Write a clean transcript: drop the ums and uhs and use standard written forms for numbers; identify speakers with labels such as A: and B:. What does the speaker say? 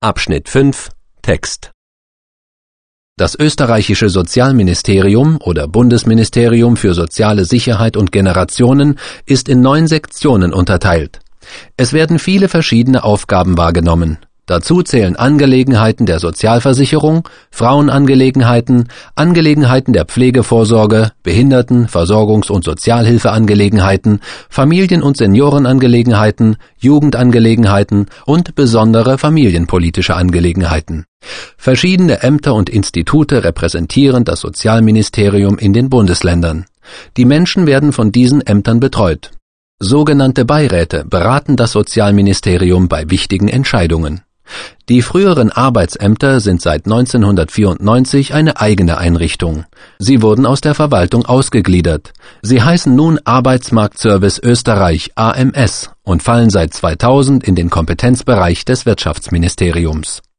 A: Abschnitt 5 Text. Das österreichische Sozialministerium oder Bundesministerium für soziale Sicherheit und Generationen ist in 9 Sektionen unterteilt. Es werden viele verschiedene Aufgaben wahrgenommen. Dazu zählen Angelegenheiten der Sozialversicherung, Frauenangelegenheiten, Angelegenheiten der Pflegevorsorge, Behinderten-, Versorgungs- und Sozialhilfeangelegenheiten, Familien- und Seniorenangelegenheiten, Jugendangelegenheiten und besondere familienpolitische Angelegenheiten. Verschiedene Ämter und Institute repräsentieren das Sozialministerium in den Bundesländern. Die Menschen werden von diesen Ämtern betreut. Sogenannte Beiräte beraten das Sozialministerium bei wichtigen Entscheidungen. Die früheren Arbeitsämter sind seit 1994 eine eigene Einrichtung. Sie wurden aus der Verwaltung ausgegliedert. Sie heißen nun Arbeitsmarktservice Österreich AMS und fallen seit 2000 in den Kompetenzbereich des Wirtschaftsministeriums.